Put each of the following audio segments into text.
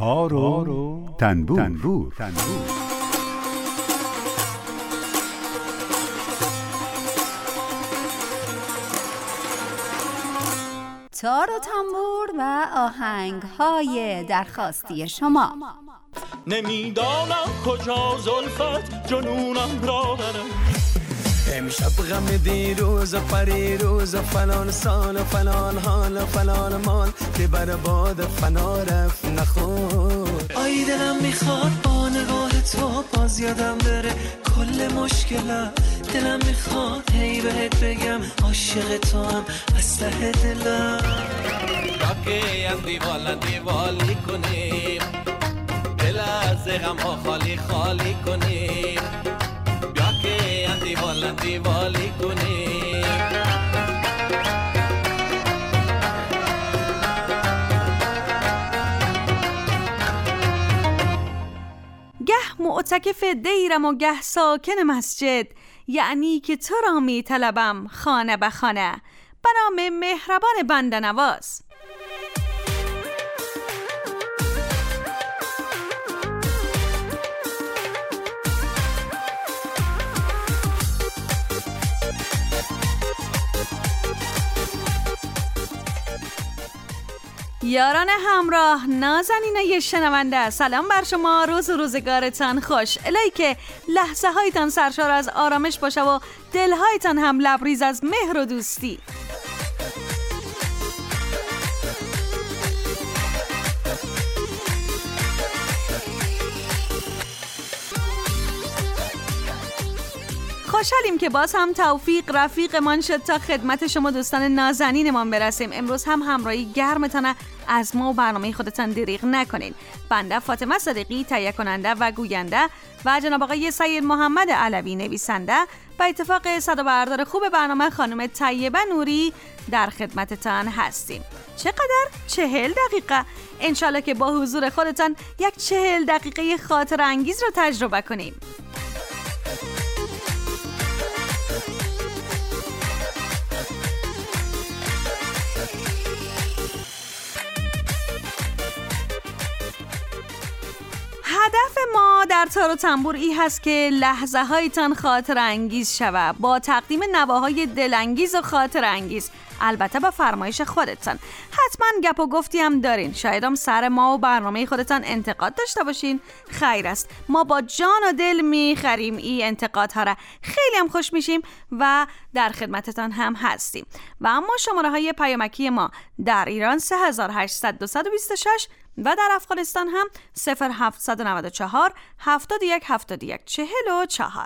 تار و تنبور. تار و تنبور و آهنگ‌های درخواستی شما. نمیدانم کجا زلفت جنونم را برم، امشب غم دیروز و پریروز و فلان سال و فلان حال و فلان مال که بر باد فنا رفت نخور. آی دلم میخواد با نگاه تو باز یادم بره کل مشکلم، دلم میخواد هی بهت بگم عاشق تو هم از ته دلم. راکه هم دیوالی کنیم، دل از غم ها خالی خالی کنیم، بیا که هم دیوالی کنیم. گه معتکف دیرم و گه ساکن مسجد، یعنی که تو را می طلبم خانه به خانه، به نام مهربان بنده نواز. یاران همراه، نازنینای شنونده، سلام بر شما، روز و روزگارتان خوش. الهی که لحظه هایتان سرشار از آرامش باشه و دلهایتان هم لبریز از مهر و دوستی. خوشحالیم که باز هم توفیق رفیقمان شد تا خدمت شما دوستان نازنینمان برسیم. امروز هم همراهی گرمتان از ما و برنامه خودتان دریغ نکنین. بنده فاطمه صدیقی تهیه کننده و گوینده و جناب آقای سید محمد علوی نویسنده و اتفاق صدا بردار خوب برنامه خانم طیبه نوری در خدمتتان هستیم. چقدر؟ 40 دقیقه. انشالله که با حضور خودتان یک 40 دقیقه خاطر انگیز رو تجربه کنیم. هدف ما در تار و تنبور ای هست که لحظه هایتان خاطر انگیز شود با تقدیم نواهای دلانگیز و خاطر انگیز، البته با فرمایش خودتان. حتما گپ و گفتی هم دارین، شاید هم سر ما و برنامه خودتان انتقاد داشته باشین. خیر است، ما با جان و دل میخریم این انتقادها را، خیلی هم خوش میشیم و در خدمتتان هم هستیم. و اما شماره های پیامکی ما در ایران 3800-226 و در افغانستان هم 0794 71 71 44.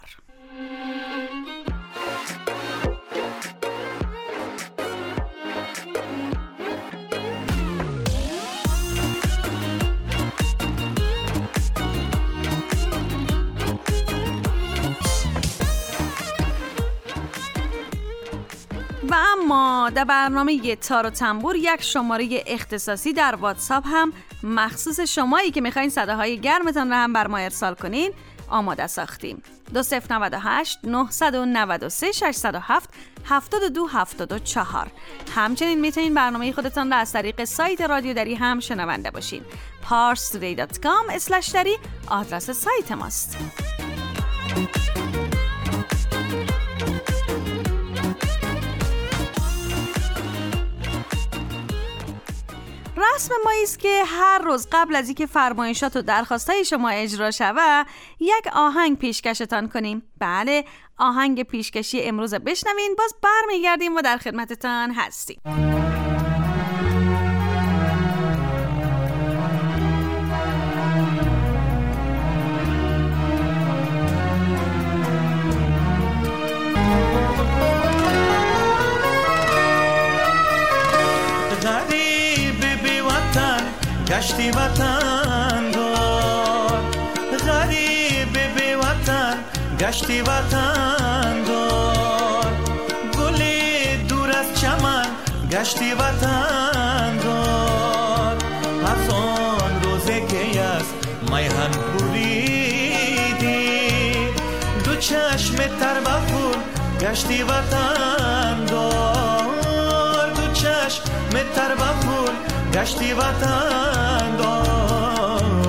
و اما در برنامه تار و تنبور یک شماره اختصاصی در واتساپ هم مخصوص شمایی که میخواین صداهای گرمتان رو هم بر ما ارسال کنین آماده ساختیم. 2098 993 607 72 74. همچنین میتونین برنامه خودتان را از طریق سایت رادیو دری هم شنونده باشین. parstoday.com/dari آدرس سایت ماست. رسم ما است که هر روز قبل از اینکه فرمایشات و درخواستای شما اجرا شود یک آهنگ پیشکشتان کنیم. بله، آهنگ پیشکشی امروز بشنوین، باز برمیگردیم و در خدمتتان هستیم. گشتی وطن دار، غریب بی وطن گشتی وطن دار، گلی دور از چمن گشتی وطن دار، از آن روزه که از میهن بریدی دو چشم تر بخور گشتی وطن دار، دو چشم تر بخور گشتی وطن دار.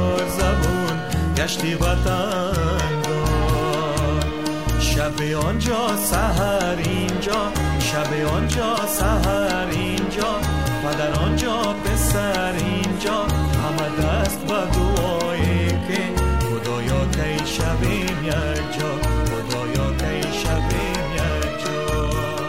گشتی وطن دار. شب آنجا سحر اینجا، شب آنجا سحر اینجا، پدر آنجا پسر اینجا، همه دست به دعایی که خدایا کی شبیم یک جا، خدایا کی شبیم یک جا.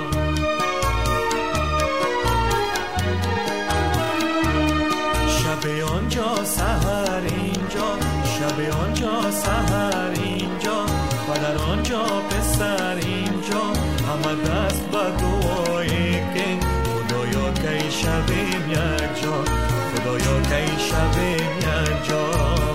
شب آنجا سحر اینجا، شب آنجا سحر اینجا، پدر آنجا پسر اینجا، همه دست به دعایی که خدایا کی شبیم یک جا، خدایا کی شبیم یک جا.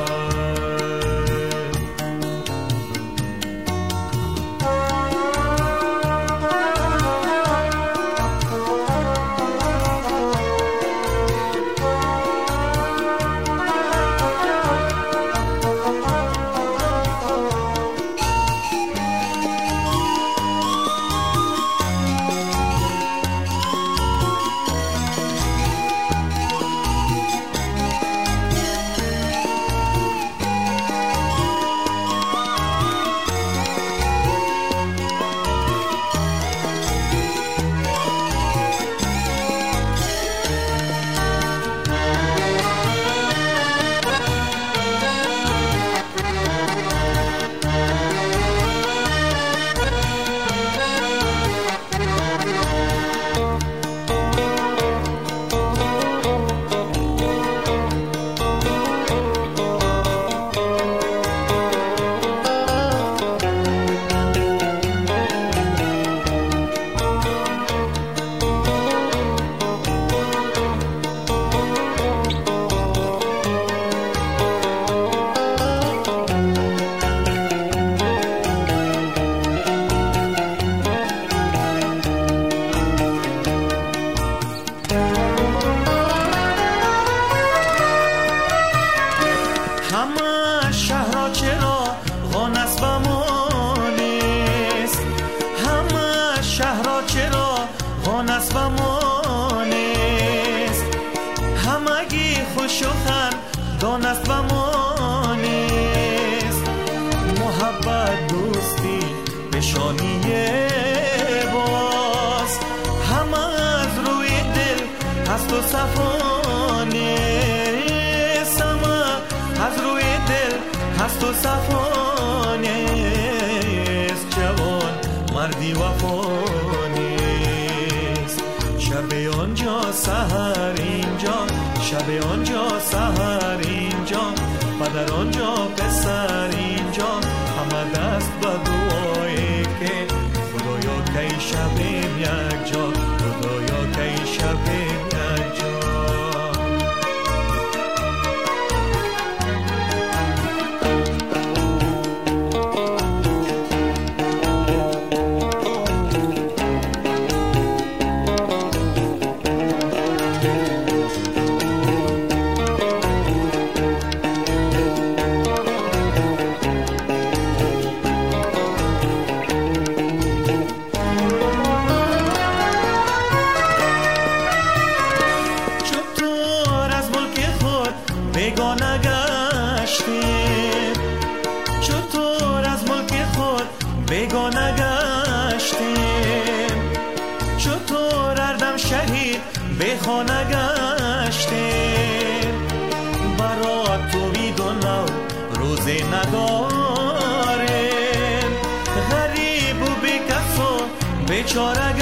بیچاره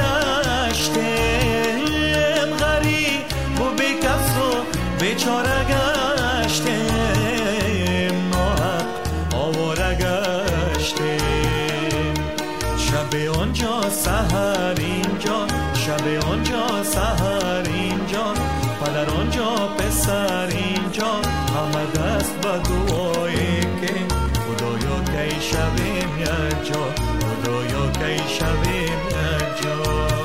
گشتیم، غریب و بیکس و بیچاره گشتیم، ناحق آواره گشتیم. شب آنجا سحر اینجا، شب آنجا سحر اینجا، پدر آنجا پسر اینجا، همه دست به دعایی که خدایا کی شبیم یک جا، خدایا کی شبیم یک جا.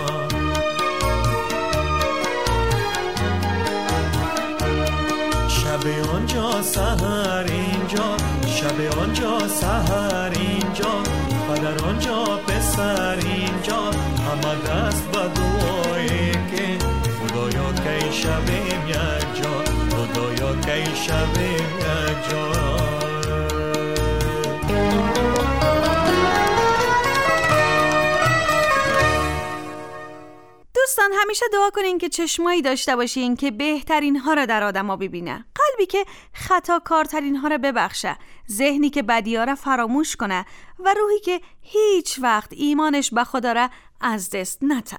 شب آنجا سحر اینجا، شب آنجا سحر اینجا، پدر آنجا پسر اینجا، همه دست به دعایی که خدایا کی شبیم یک جا، خدایا کی شبیم یک جا. همیشه دعا کنین که چشمایی داشته باشین که بهترین ها را در آدما ببینه، قلبی که خطاکارترین ها را ببخشه، ذهنی که بدی‌ها را فراموش کنه و روحی که هیچ وقت ایمانش به خدا را از دست نده.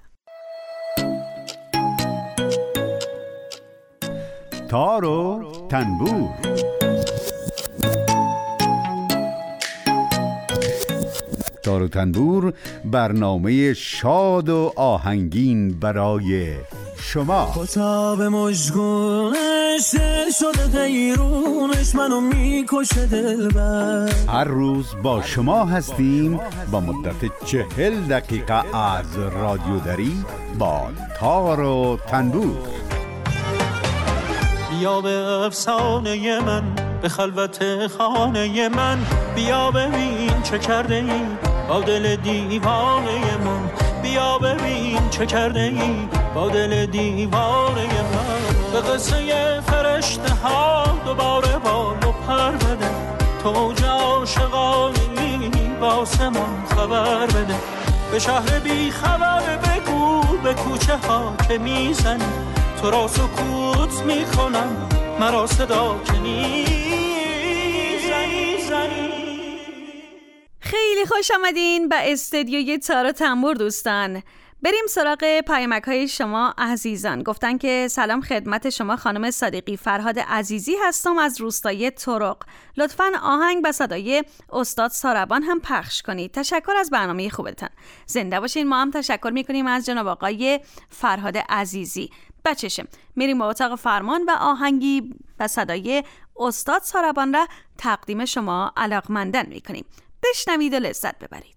تار و تنبور. تار و تنبور برنامه شاد و آهنگین برای شما. خطاب مشگونش دل شده دیرونش منو میکشه دلبر. هر روز با شما هستیم با مدت 40 دقیقه از رادیو دری با تار و تنبور. بیا به افسانه من، به خلوت خانه من، بیا ببین چه کرده ای با دل دیوانه من، بیا ببین چه کرده ای با دل دیوانه من. به قصه فرشته ها دوباره بال و پر بده، تو اوج عاشقانی واسه من خبر بده. به شهر بی خبر بگو به کوچه ها که میزنی، تو را سکوت میکنم مرا صدا کنی. خیلی خوش آمدین به استدیوی تار و تنبور دوستان. بریم سراغ پیامک های شما عزیزان. گفتن که سلام خدمت شما خانم صادقی، فرهاد عزیزی هستم از روستای طرق. لطفاً آهنگ به صدای استاد ساربان هم پخش کنید. تشکر از برنامه خوبتان. زنده باشین. ما هم تشکر میکنیم از جناب آقای فرهاد عزیزی. بچشم میریم با اتاق فرمان و آهنگی به صدای استاد ساربان را تقدیم شما علاقمندان میکنیم. بشنوید و لذت ببرید.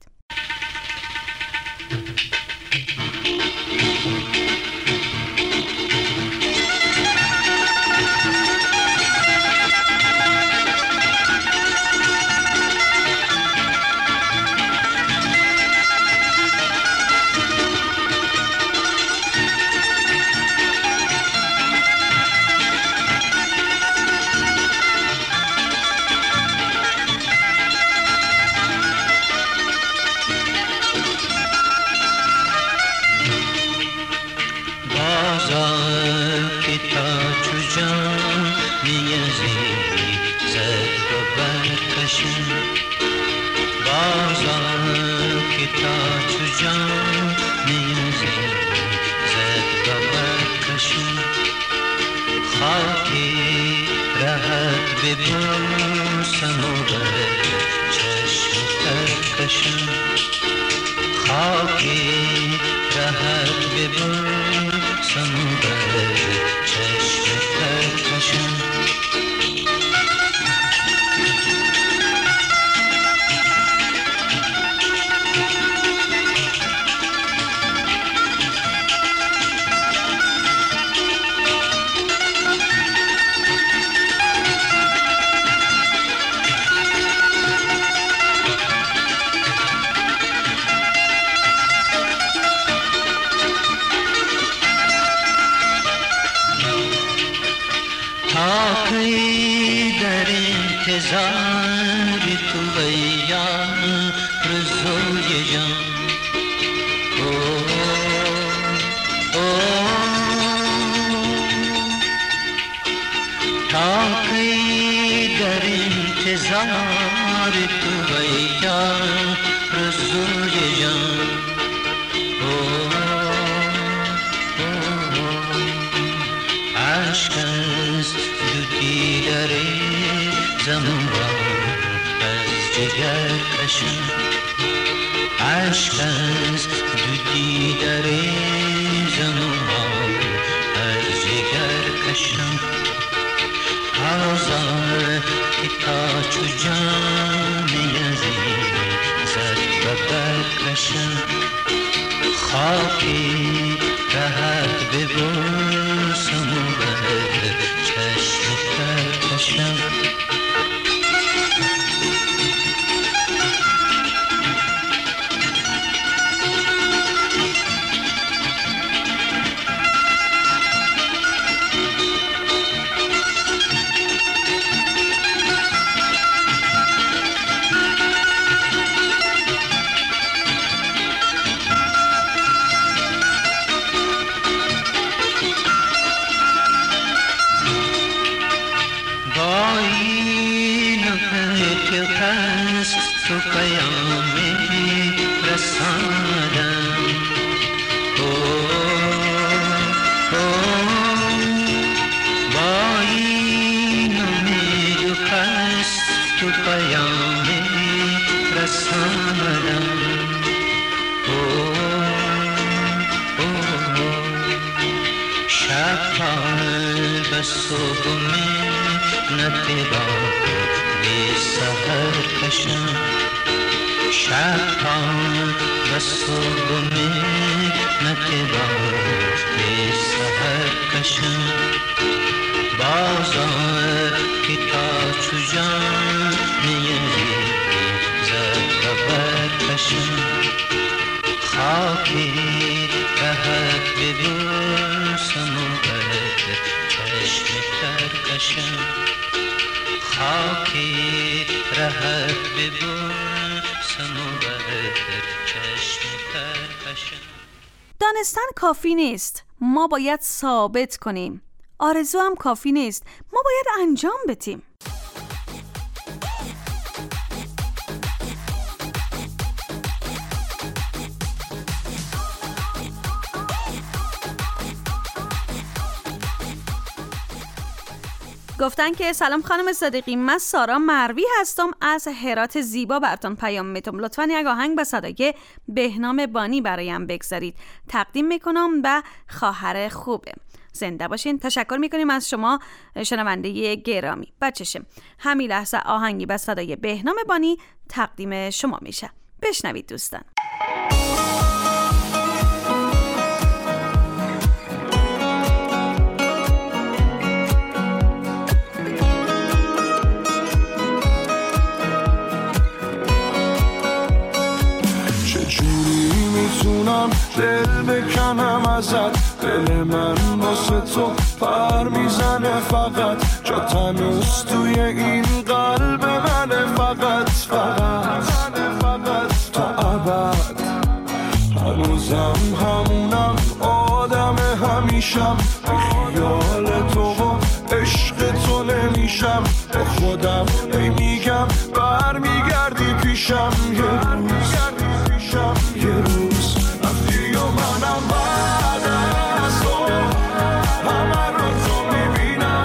و صبح منت باد به سحر کشم شب و صبح منت باد به سحر کشم بازار که تا چو جان نیاری زد و برکشم خاکی رهت ببوسم و بر چشم ترکشم خاکی رهت ببوسم و بر چشم ترکشم. دانستن کافی نیست، ما باید ثابت کنیم. آرزو هم کافی نیست، ما باید انجام بدیم. گفتن که سلام خانم صدیقی، من سارا مروی هستم از هرات زیبا براتون پیام میتونم. لطفاً یک آهنگ به صدای بهنام بانی برایم بگذارید. تقدیم میکنم به خواهر خوبه. زنده باشین. تشکر میکنیم از شما شنونده گرامی. بچشم همین لحظه آهنگی به صدای بهنام بانی تقدیم شما میشه. بشنوید دوستان. میتونم دل بکنم ازت، دل من واسه تو پر میزنه فقط، جا تنوز توی این قلب منه فقط تا ابد. هنوزم همونم آدم همیشم، بی خیال تو و عشق تو نمیشم، با خودم میگم برمیگردی پیشم یه روز رفتی و منم بعد از تو همه رو تو میبینم،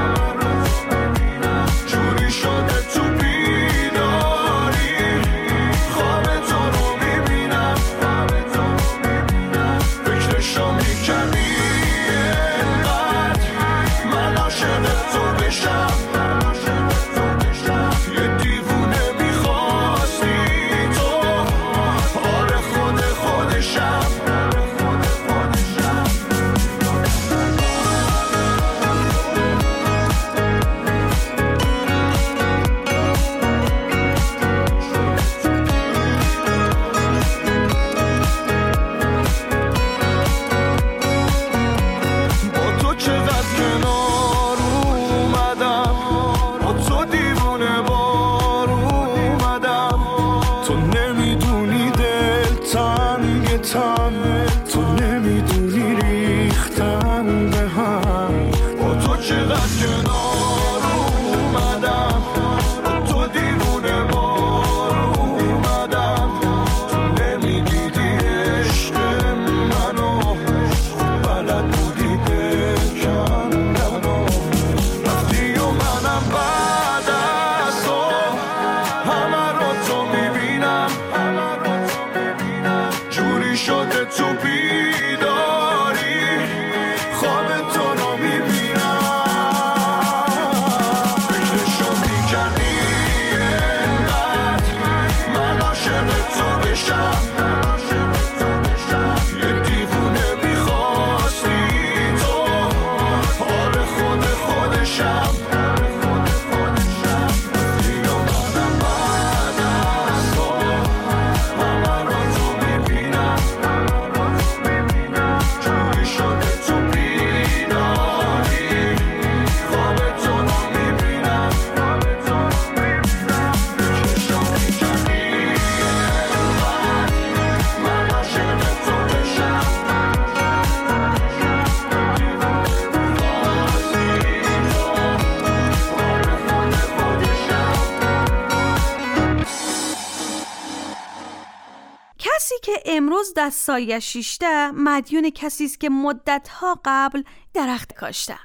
جوری شده تو بیداری خواب تو رو میبینم، فکرشو میکنی اینقدر من عاشق تو بشم، یه دیوونه میخواستی تو، آره خودشم. با تو چقدر کنار اومدم، با تو دیوونه بار اومدم، تو نمیدونی دل تنگ تو نمیدونی ریختن به هم، با تو چقدر کنار اومدم، با تو دیوونه بار اومدم، تو نمیدیدی عشق منو، بلد بودی بکندنو، رفتی و منم بعد از تو همه رو تو میبینم، جوری شده تو بیداری خواب تو رو میبینم، فکرشو میکنی اینقدر من عاشق تو بشم، یه دیوونه میخواستی تو، آره خودشم. دیگه منم بعد از تو همه رو تو میبینم، جوری شده تو بیداری خواب تو رو میبینم، فکرشو میکنی اینقدر من عاشق تو بشم، کسی که امروز در سایه شیشته مدیون کسی است که مدت‌ها قبل درخت کاشته.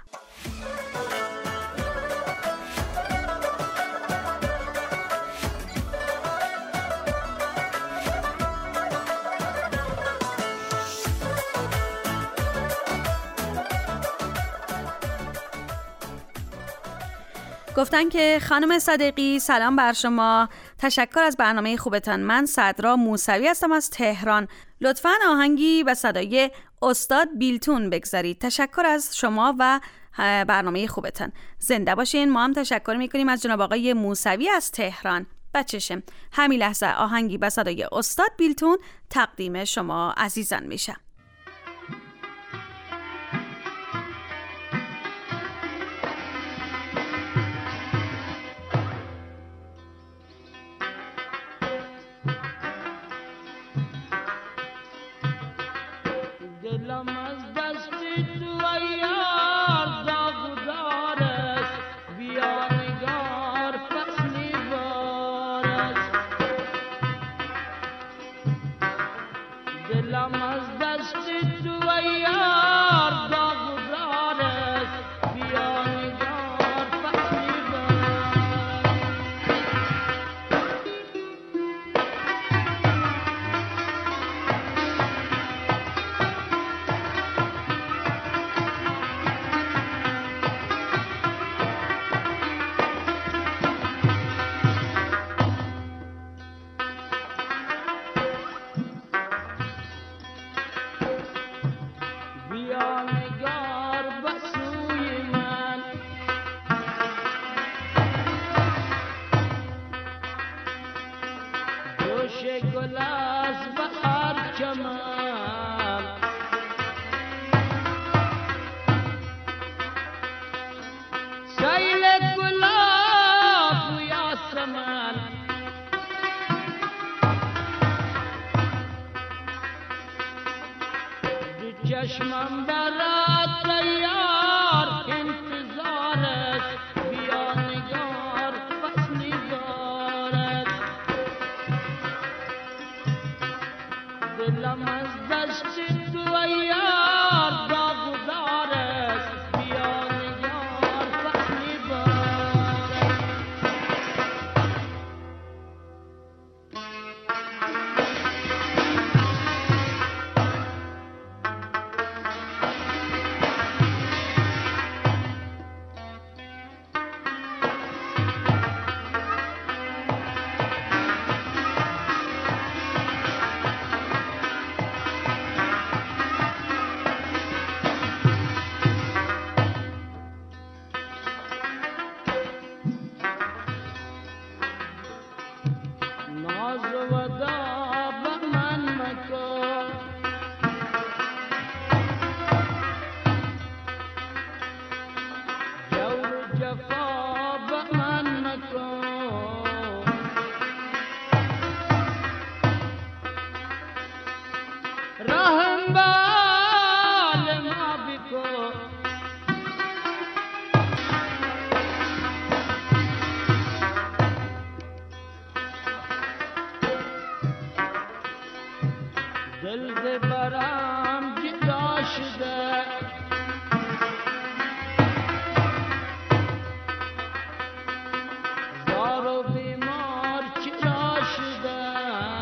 گفتن که خانم صادقی سلام بر شما، تشکر از برنامه خوبتان. من صدرا موسوی هستم از تهران. لطفاً آهنگی به صدای استاد بیلتون بگذارید. تشکر از شما و برنامه خوبتان. زنده باشین. ما هم تشکر میکنیم از جناب آقای موسوی از تهران. بچشم همین لحظه آهنگی به صدای استاد بیلتون تقدیم شما عزیزان میشه. دلم از دست تو یار داغدار است، بیا نگار فصلی بار است. دلم از دست تو یار داغدار است، بیا نگار فصلی بار چشمم برات تیار انتظار است، بیا نگار فصلی بار است. دلم از دست تو یار داغدار است، بیا نگار فصلی بار است. دل برام جدا شده، زار و بیمار چرا شده،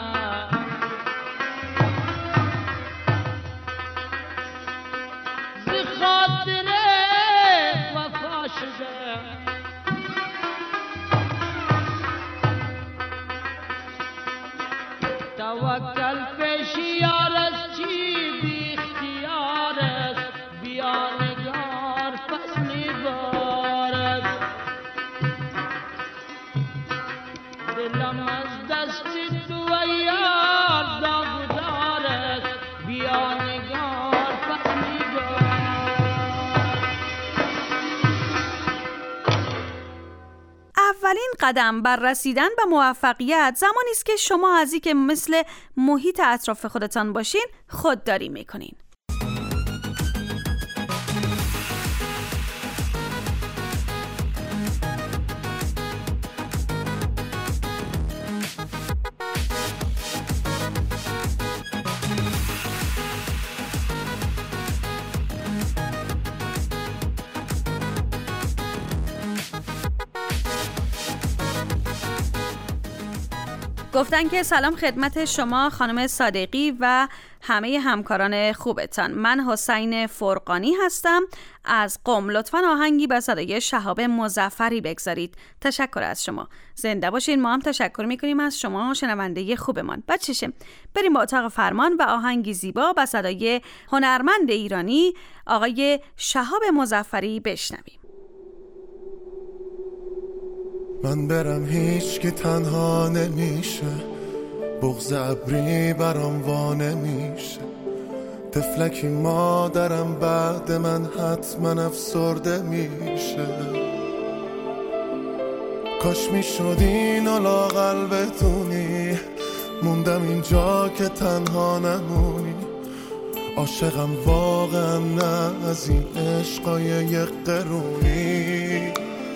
ز خاطر وفا شده. توکل پیش یار است چی بی اختیار است، بیا نگار فصلی بار است. دلم از دست تو یار داغدار است، بیا نگار فصلی بار. اولین قدم بر رسیدن به موفقیت زمانی است که شما از اینکه مثل محیط اطراف خودتان باشین خودداری میکنین. گفتن که سلام خدمت شما خانم صادقی و همه همکاران خوبتان. من حسین فرقانی هستم از قم. لطفاً آهنگی به صدای شهاب مظفری بگذارید. تشکر از شما. زنده باشین. ما هم تشکر میکنیم از شما شنونده خوبمان. بچشه بریم با اتاق فرمان و آهنگی زیبا به صدای هنرمند ایرانی آقای شهاب مظفری بشنویم. من برم هیچ که تنها نمیشه، بغض ابری برام وا نمیشه، طفلکی مادرم بعد من حتما افسرده میشه. کاش میشد اینو لااقل بدونی، موندم اینجا که تنها نمونی. عاشقم واقعا نه از این عشقای یک قرونی.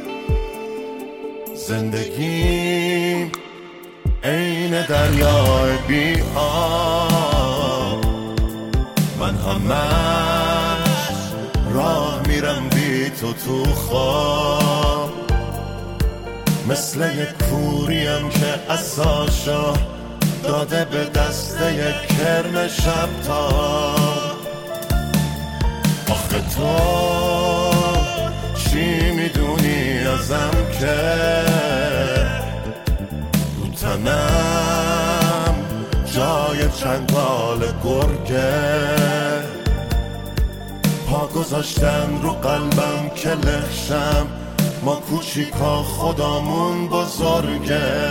زندگیم عین دریای بی آب، من همش راه میرم بی تو خواب. مثل یک کوریم که عصاشو داده به دست یک کرم شبتاب. آخه تو چی میدونی ازم که رو تنم جای چنگال گرگه، پا گذاشتن رو قلبم که لخشم، ما کوچیکا خدامون بزرگه.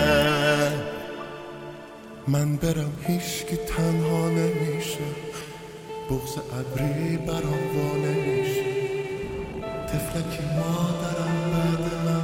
من برم هیچ که تنها نمیشه، بغض ابری برام وا نمیشه، طفلکی مادرم بعد من.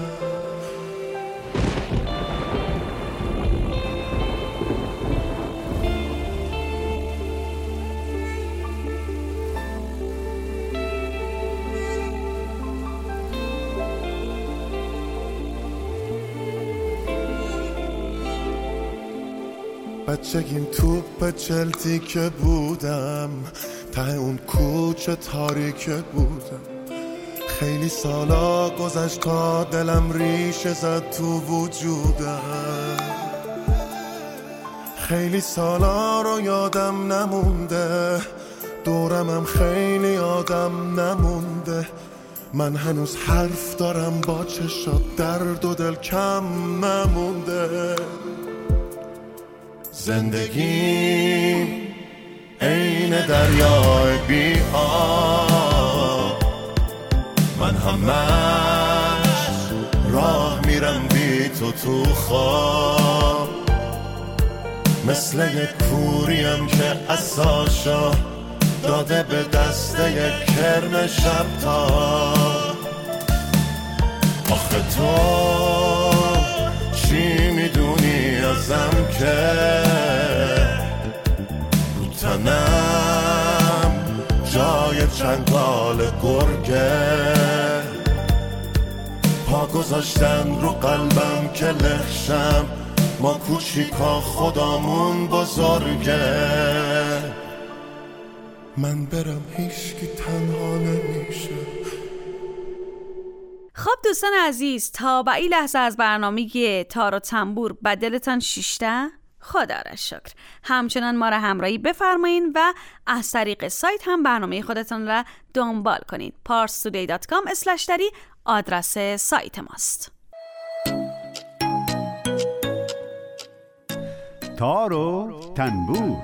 بچگیم توپ چلتی که بودم، ته اون کوچه تاریک بودم. خیلی سالا گذشت تا دلم ریشه زد تو وجودم. خیلی سالا رو یادم نمونده، دورمم خیلی آدم نمونده. من هنوز حرف دارم با چشات، درد و دل کم نمونده. زندگیم عین دریای بی آب، من همش راه میرم بی تو خواب. مثل یک کوریم که عصاشو داده به دست یک کرم شبتاب. آخه تو چی میدونی ازم که رو تنم جای چنگال گرگه، پا گذاشتن رو قلبم که لخشم، ما کوچیکا خدامون بزرگه. من برم هیچ که تنها نمیشه. خب دوستان عزیز، تا به این لحظه از برنامه تار و تنبور به دلتان شیشته؟ خدا را شکر. همچنان ما را همراهی بفرمایید و از طریق سایت هم برنامه خودتان را دنبال کنید. parstoday.com/dari آدرس سایت ماست. تار و تنبور.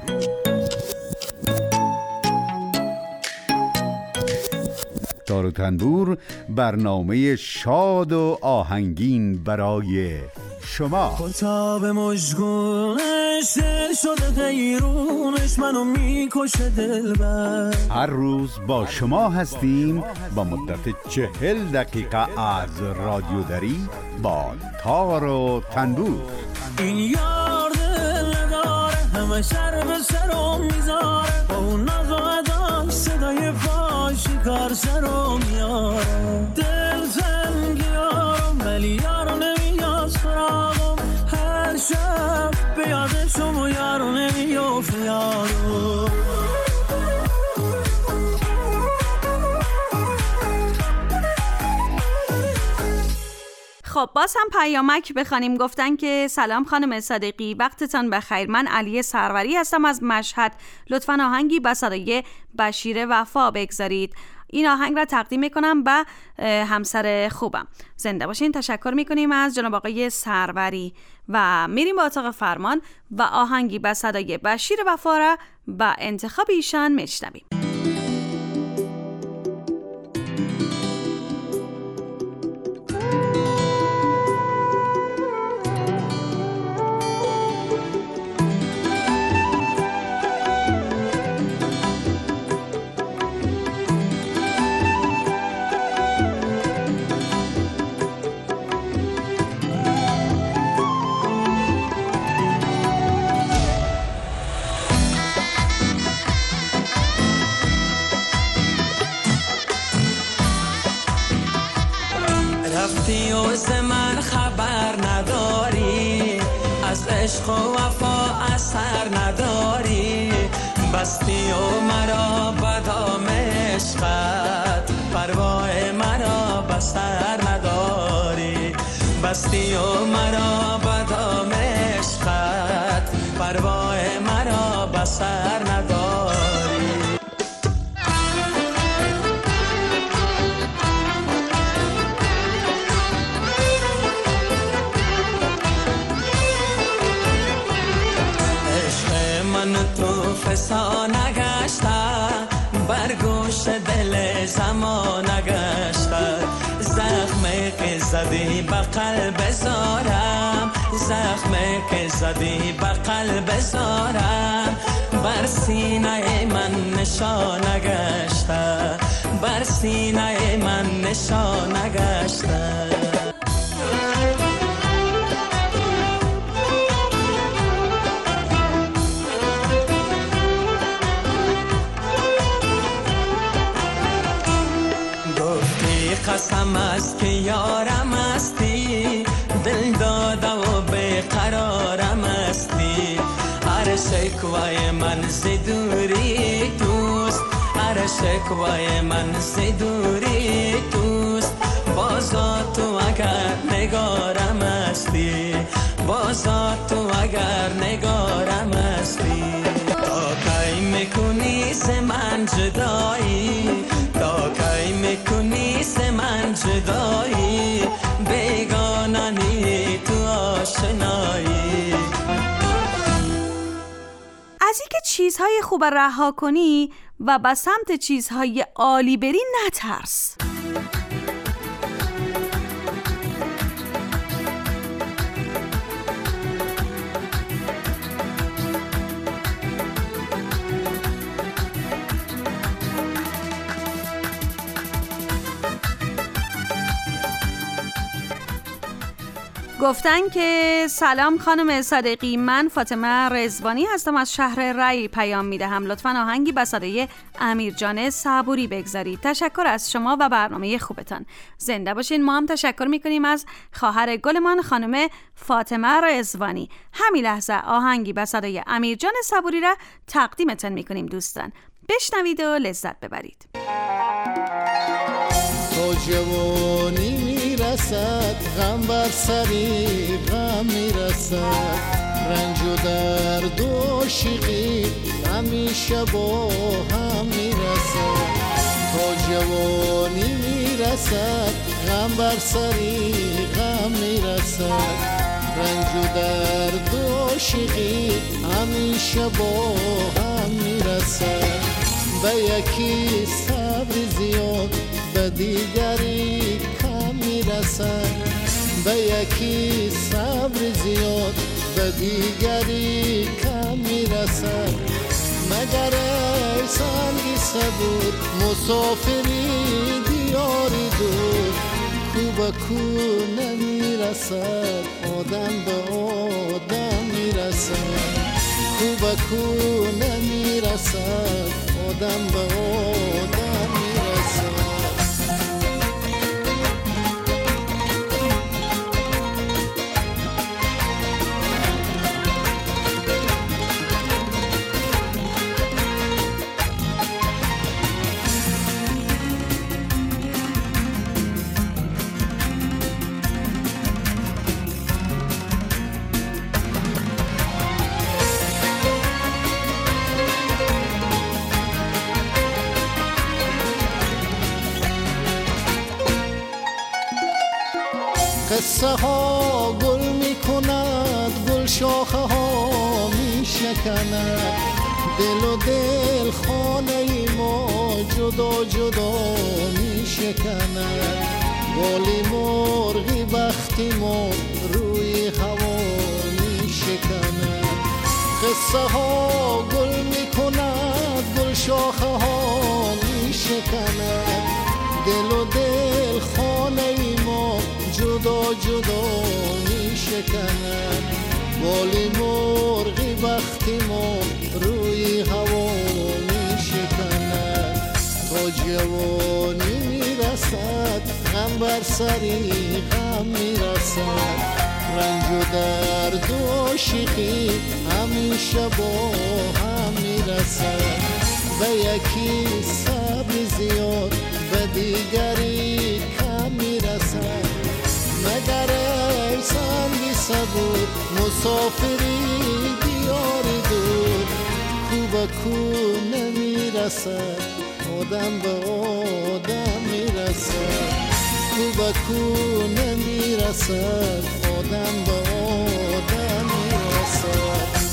تار و تنبور برنامه شاد و آهنگین برای شما. خطاب مشگونش دل شده غیرونش منو میکشه دلبر. هر روز با شما هستیم با مدت 40 دقیقه از رادیو دری با تار و تنبور. این یار دل نداره، همه سر به سرم میذاره، با اون ناز و اداش صدای پاشی کار سرم میاره. دل تنگیارم ولی یارو نمیاد سراغم، هر شب به یادشم و یارو نمیافت یارو. خب خب باز هم پیامک بخوانیم. گفتن که سلام خانم صادقی، وقتتان بخیر. من علی سروری هستم از مشهد. لطفاً آهنگی به صدای بشیر وفا بگذارید. این آهنگ را تقدیم میکنم به همسر خوبم. زنده باشین. تشکر میکنیم از جناب آقای سروری و میریم به اتاق فرمان و آهنگی به صدای بشیر وفا را به انتخاب ایشان میشنویم. رفتی و ز من خبر نداری، از عشق و وفا اثر نداری، بستی و مرا به دام عشقت، پروای مرا به سر نداری، بستی و مرا به دام عشقت، پروای مرا به سر نداری. تو فسانه گشته، بر گوش دل زمانه گشته، زخمی که زدی به قلب زارم، زخمی که زدی به قلب زارم، بر سینه من نشانه گشته، بر سینه من نشانه گشته. قسم است که یارم استی، دل داده و بیقرارم استی، هر شکوای من ز دوری توست، هر شکوای من ز دوری توست، بازا تو اگر نگارم استی، بازا تو اگر نگارم استی. تا کی میکنی ز من جدایی، تا کی میکنی ز من جدایی، بیگانه تو آشنایی. از اینکه چیزهای خوب رها کنی و به سمت چیزهای عالی بری نترس. گفتن که سلام خانم صادقی، من فاطمه رضوانی هستم از شهر رای پیام میدهم. لطفاً آهنگی به صدای امیرجان صبوری بگذارید. تشکر از شما و برنامه خوبتان. زنده باشین. ما هم تشکر میکنیم از خواهر گلمان خانم فاطمه رضوانی. همین لحظه آهنگی به صدای امیرجان صبوری را تقدیمتان میکنیم دوستان. بشنوید و لذت ببرید. تا جوانی میرسد غم بر سری غم میرسد، رنج و درد و عاشقی همیشه با هم میرسد. تا جوانی میرسد غم بر سری غم میرسد، رنج و درد و عاشقی همیشه با هم میرسد. به یکی صبر زیاد به دیگری کم میرسد، به یکی صبر زیاد به دیگری کم میرسد. مگر ای سنگی صبور مسافری دیاری دور، کو به کو نمیرسد آدم به آدم میرسد، کو به کو نمیرسد آدم به آدم میرسد. قصه ها گل می کند، گل شاخه ها می شکند، دل و دل خانه ما جدا جدا می شکند، بالی مرغی بختی ما روی هوا می شکند. قصه ها گل می کند، گل شاخه ها می شکند، دل و دل خانه ما جدا جدا می شکند، بالی مرغی بختی ما روی هوا می شکند. تا جوانی می رسد غم بر سری غم می رسد، رنج و درد و عاشقی همیشه با هم می رسد. به یکی صبر زیاد به دیگری کم می رسد، مگر ای سنگی صبور مسافری دیار دور، کو به کو نمی رسد آدم به آدم می رسد، کو به کو نمی رسد آدم به آدم می رسد.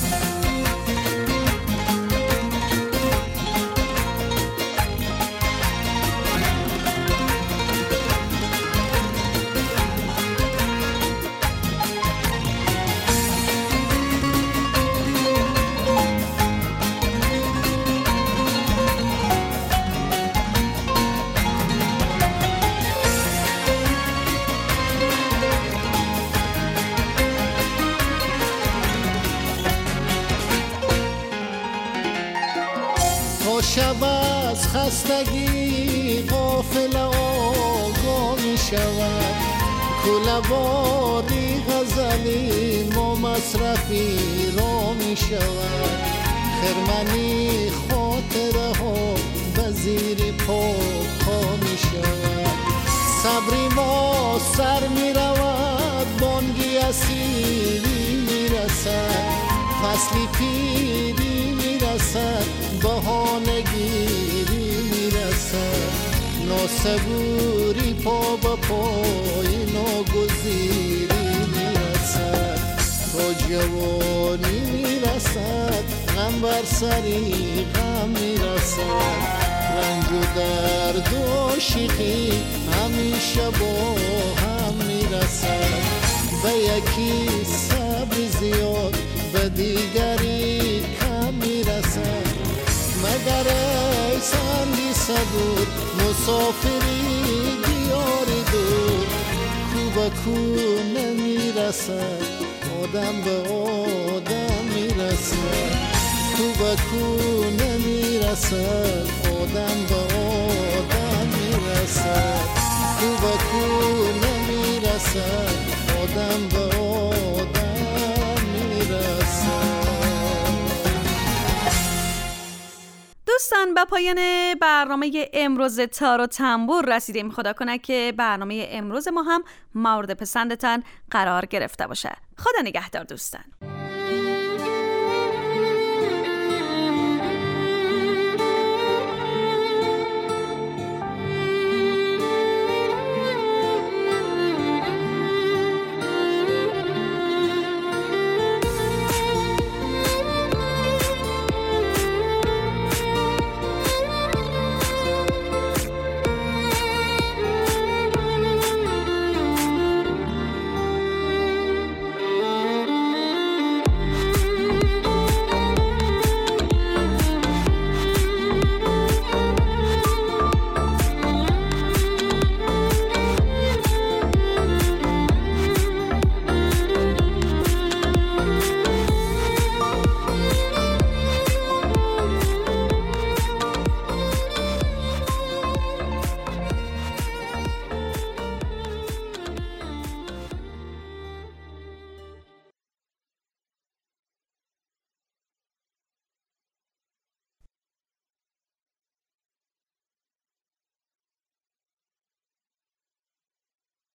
شب از خستگی غافل آگاه می شود، کله‌واری غزلی ما مصرفی را می شود، خرمنی خاطره ها به زیر پا می شود، صبری ما سر می رود بانگی اسیری می رسد، فصلی پیری می رسد بهانگیری می رسد، ناسبوری پا به پای ناگزیری می رسد، تا جوانی می رسد غم بر سری غم می رسد، رنج و درد و عاشقی همیشه با هم می رسد، به یکی صبر زیاد به دیگری کم می رسد، مگر ای سنگی صبور مسافری دیار دور، کو به کو نمی رسد آدم به آدم می رسد، کو به کو نمی رسد آدم به آدم می رسد، کو به کو نمی رسد آدم به آدم می رسد. دوستان به پایان برنامه امروز تار و تنبور رسیدیم. خدا کنه که برنامه امروز ما هم مورد پسندتان قرار گرفته باشه. خدا نگهدار دوستان.